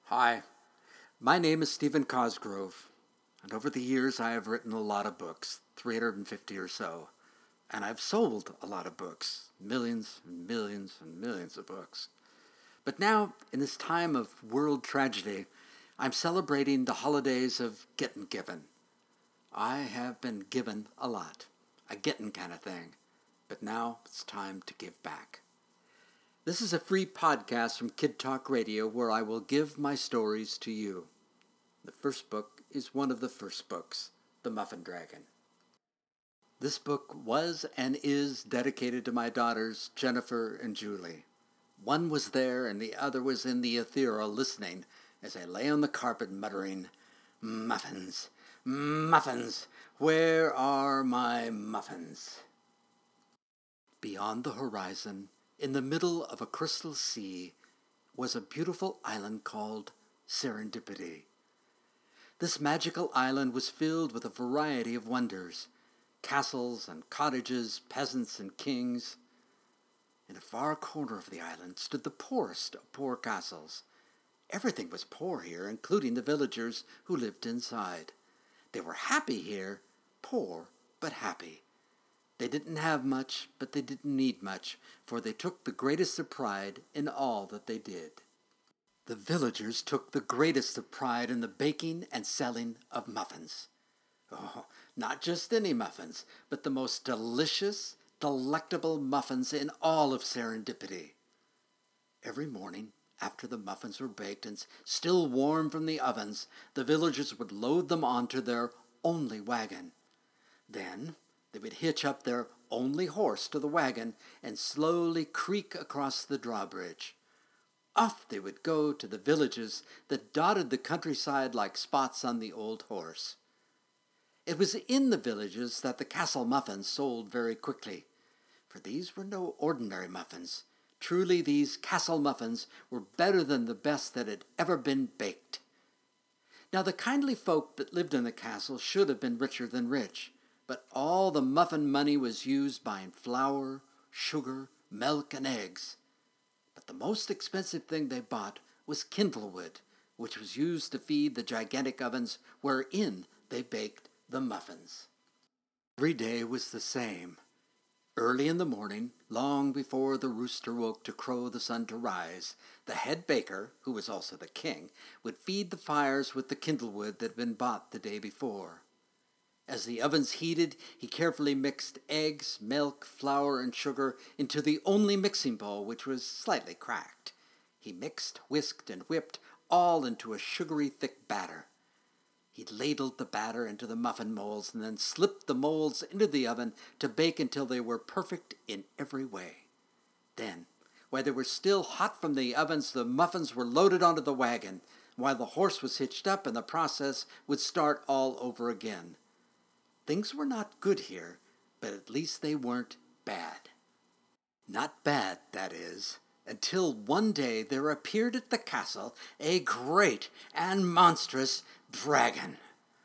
Hi, my name is Stephen Cosgrove, and over the years I have written a lot of books, 350 or so, and I've sold a lot of books, millions and millions and millions of books. But now, in this time of world tragedy, I'm celebrating the holidays of getting given. I have been given a lot, a getting kind of thing, but now it's time to give back. This is a free podcast from Kid Talk Radio where I will give my stories to you. The first book is one of the first books, The Muffin Dragon. This book was and is dedicated to my daughters, Jennifer and Julie. One was there and the other was in the ethereal listening as I lay on the carpet muttering, "Muffins, muffins, where are my muffins?" Beyond the horizon, in the middle of a crystal sea, was a beautiful island called Serendipity. This magical island was filled with a variety of wonders, castles and cottages, peasants and kings. In a far corner of the island stood the poorest of poor castles. Everything was poor here, including the villagers who lived inside. They were happy here, poor but happy. They didn't have much, but they didn't need much, for they took the greatest of pride in all that they did. The villagers took the greatest of pride in the baking and selling of muffins. Oh, not just any muffins, but the most delicious, delectable muffins in all of Serendipity. Every morning, after the muffins were baked and still warm from the ovens, the villagers would load them onto their only wagon. Then they would hitch up their only horse to the wagon and slowly creak across the drawbridge. Off they would go to the villages that dotted the countryside like spots on the old horse. It was in the villages that the castle muffins sold very quickly, for these were no ordinary muffins. Truly, these castle muffins were better than the best that had ever been baked. Now, the kindly folk that lived in the castle should have been richer than rich, but all the muffin money was used buying flour, sugar, milk, and eggs. But the most expensive thing they bought was kindlewood, which was used to feed the gigantic ovens wherein they baked the muffins. Every day was the same. Early in the morning, long before the rooster woke to crow the sun to rise, the head baker, who was also the king, would feed the fires with the kindlewood that had been bought the day before. As the ovens heated, he carefully mixed eggs, milk, flour, and sugar into the only mixing bowl, which was slightly cracked. He mixed, whisked, and whipped all into a sugary thick batter. He ladled the batter into the muffin molds and then slipped the molds into the oven to bake until they were perfect in every way. Then, while they were still hot from the ovens, the muffins were loaded onto the wagon, while the horse was hitched up and the process would start all over again. Things were not good here, but at least they weren't bad. Not bad, that is, until one day there appeared at the castle a great and monstrous dragon.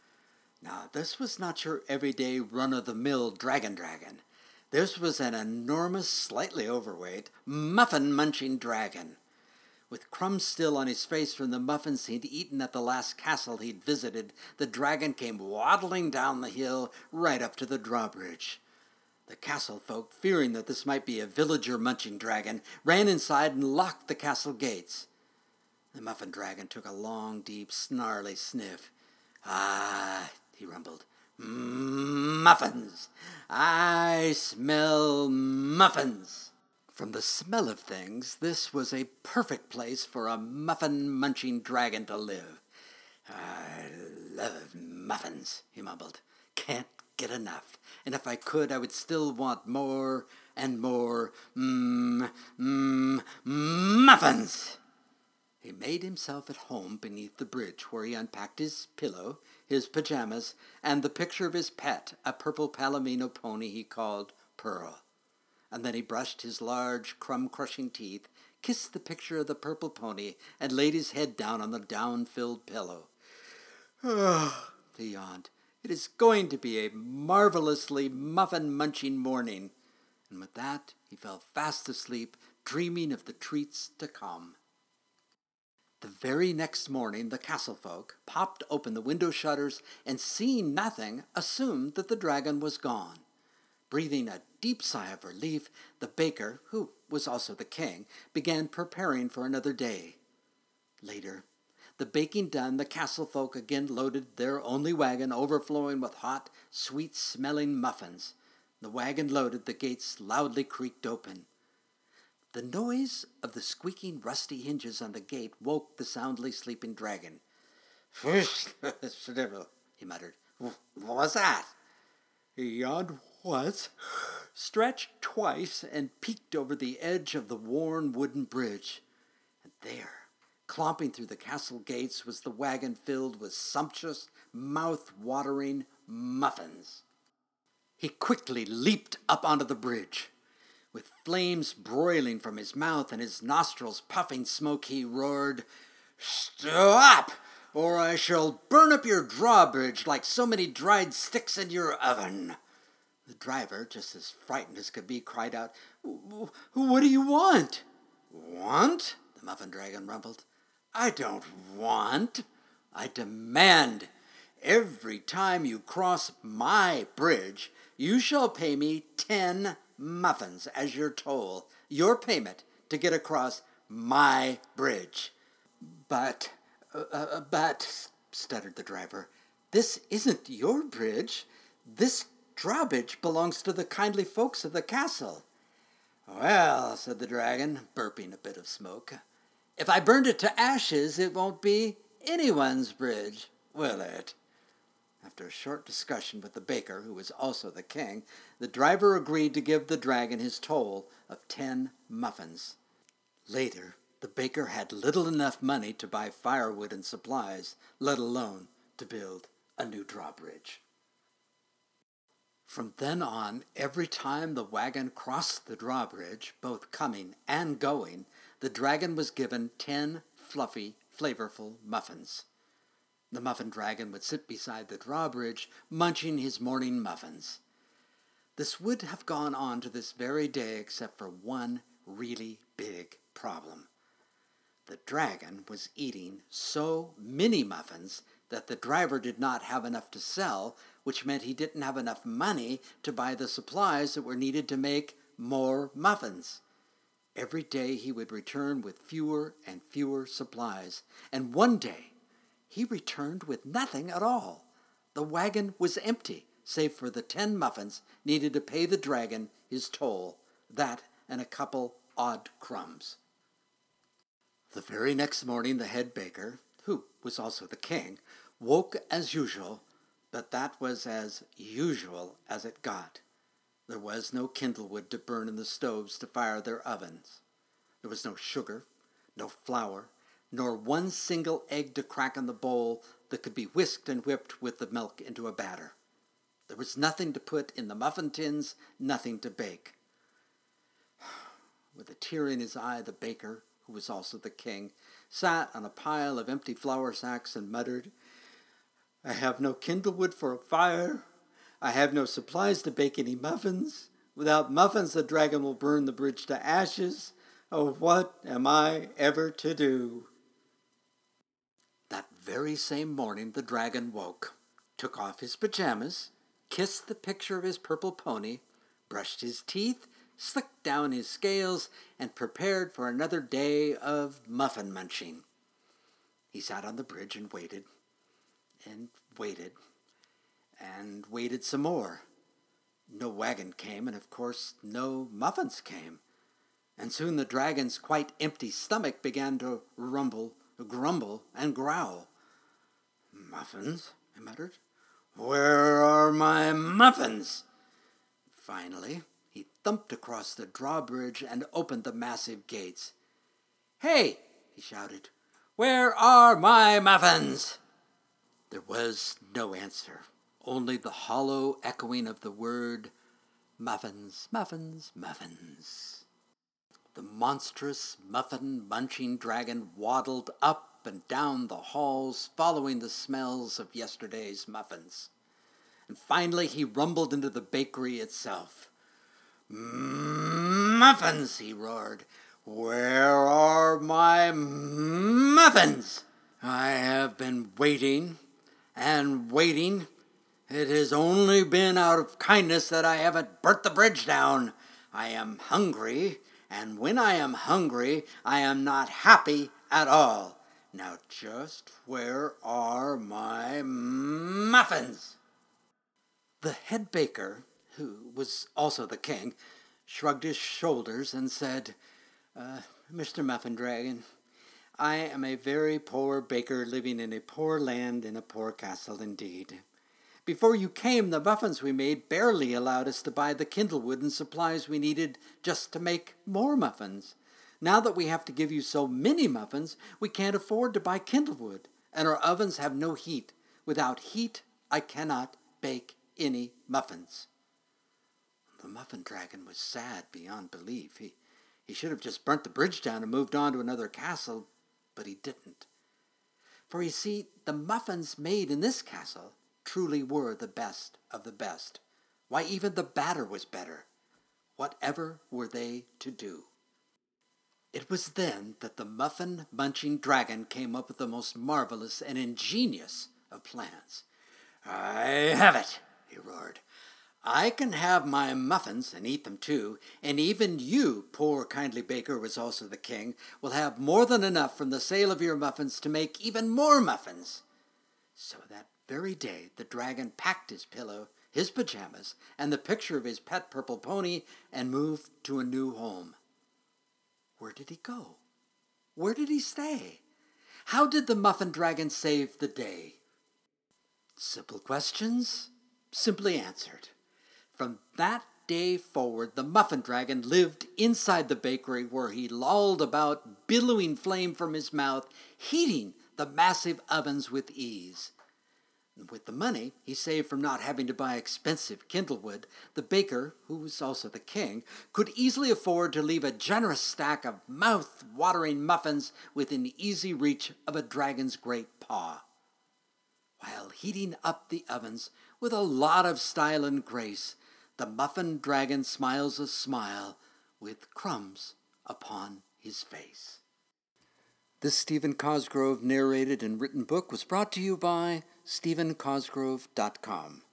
Now, this was not your everyday run-of-the-mill dragon. This was an enormous, slightly overweight, muffin-munching dragon. With crumbs still on his face from the muffins he'd eaten at the last castle he'd visited, the dragon came waddling down the hill right up to the drawbridge. The castle folk, fearing that this might be a villager-munching dragon, ran inside and locked the castle gates. The muffin dragon took a long, deep, snarly sniff. "Ah," he rumbled, "muffins! I smell muffins!" From the smell of things, this was a perfect place for a muffin-munching dragon to live. "I love muffins," he mumbled. "Can't get enough. And if I could, I would still want more and more muffins." He made himself at home beneath the bridge, where he unpacked his pillow, his pajamas, and the picture of his pet, a purple palomino pony he called Pearl. And then he brushed his large, crumb-crushing teeth, kissed the picture of the purple pony, and laid his head down on the down-filled pillow. "Oh," he yawned, "it is going to be a marvelously muffin-munching morning." And with that, he fell fast asleep, dreaming of the treats to come. The very next morning, the castle folk popped open the window shutters and, seeing nothing, assumed that the dragon was gone. Breathing a deep sigh of relief, the baker, who was also the king, began preparing for another day. Later, the baking done, the castle folk again loaded their only wagon overflowing with hot, sweet-smelling muffins. The wagon loaded, the gates loudly creaked open. The noise of the squeaking rusty hinges on the gate woke the soundly sleeping dragon. "Whoosh," he muttered. "What was that?" He yawned once, stretched twice, and peeked over the edge of the worn wooden bridge. And there, clomping through the castle gates, was the wagon filled with sumptuous, mouth-watering muffins. He quickly leaped up onto the bridge. With flames broiling from his mouth and his nostrils puffing smoke, he roared, "Stop, or I shall burn up your drawbridge like so many dried sticks in your oven." The driver, just as frightened as could be, cried out, "What do you want?" "Want?" the muffin dragon rumbled. "I don't want. I demand. Every time you cross my bridge, you shall pay me 10 muffins as your toll, your payment to get across my bridge." But, stuttered the driver, "this isn't your bridge. This drawbridge belongs to the kindly folks of the castle." "Well," said the dragon, burping a bit of smoke, "if I burned it to ashes, it won't be anyone's bridge, will it?" After a short discussion with the baker, who was also the king, the driver agreed to give the dragon his toll of 10 muffins. Later, the baker had little enough money to buy firewood and supplies, let alone to build a new drawbridge. From then on, every time the wagon crossed the drawbridge, both coming and going, the dragon was given 10 fluffy, flavorful muffins. The muffin dragon would sit beside the drawbridge, munching his morning muffins. This would have gone on to this very day, except for one really big problem. The dragon was eating so many muffins that the driver did not have enough to sell, which meant he didn't have enough money to buy the supplies that were needed to make more muffins. Every day he would return with fewer and fewer supplies, and one day he returned with nothing at all. The wagon was empty, save for the 10 muffins needed to pay the dragon his toll, that and a couple odd crumbs. The very next morning, the head baker, who was also the king, woke as usual, but that was as usual as it got. There was no kindlewood to burn in the stoves to fire their ovens. There was no sugar, no flour, nor one single egg to crack in the bowl that could be whisked and whipped with the milk into a batter. There was nothing to put in the muffin tins, nothing to bake. With a tear in his eye, the baker, who was also the king, sat on a pile of empty flour sacks and muttered, "I have no kindlewood for a fire. I have no supplies to bake any muffins. Without muffins, the dragon will burn the bridge to ashes. Oh, what am I ever to do?" That very same morning, the dragon woke, took off his pajamas, kissed the picture of his purple pony, brushed his teeth, slicked down his scales, and prepared for another day of muffin munching. He sat on the bridge and waited, and waited, and waited some more. No wagon came, and of course no muffins came. And soon the dragon's quite empty stomach began to rumble, grumble, and growl. "Muffins?" he muttered. "Where are my muffins?" Finally, he thumped across the drawbridge and opened the massive gates. "Hey!" he shouted. "Where are my muffins?" There was no answer, only the hollow echoing of the word, "Muffins, muffins, muffins." The monstrous muffin-munching dragon waddled up and down the halls, following the smells of yesterday's muffins. And finally he rumbled into the bakery itself. "Muffins!" he roared. Where are my muffins? I have been waiting and waiting. It has only been out of kindness that I haven't burnt the bridge down. I am hungry, and when I am hungry, I am not happy at all. Now just where are my muffins? The head baker, who was also the king, shrugged his shoulders and said, Mr. Muffin Dragon, I am a very poor baker living in a poor land in a poor castle indeed. Before you came, the muffins we made barely allowed us to buy the kindlewood and supplies we needed just to make more muffins. Now that we have to give you so many muffins, we can't afford to buy kindlewood, and our ovens have no heat. Without heat, I cannot bake any muffins. The Muffin Dragon was sad beyond belief. He should have just burnt the bridge down and moved on to another castle, but he didn't. For you see, the muffins made in this castle truly were the best of the best. Why, even the batter was better. Whatever were they to do? It was then that the muffin-munching dragon came up with the most marvelous and ingenious of plans. I have it, he roared. I can have my muffins and eat them too, and even you, poor kindly baker who was also the king, will have more than enough from the sale of your muffins to make even more muffins. So that very day the dragon packed his pillow, his pajamas, and the picture of his pet purple pony and moved to a new home. Where did he go? Where did he stay? How did the Muffin Dragon save the day? Simple questions, simply answered. From that day forward, the Muffin Dragon lived inside the bakery where he lolled about, billowing flame from his mouth, heating the massive ovens with ease. And with the money he saved from not having to buy expensive kindlewood, the baker, who was also the king, could easily afford to leave a generous stack of mouth-watering muffins within easy reach of a dragon's great paw. While heating up the ovens with a lot of style and grace, the Muffin Dragon smiles a smile with crumbs upon his face. This Stephen Cosgrove narrated and written book was brought to you by StephenCosgrove.com.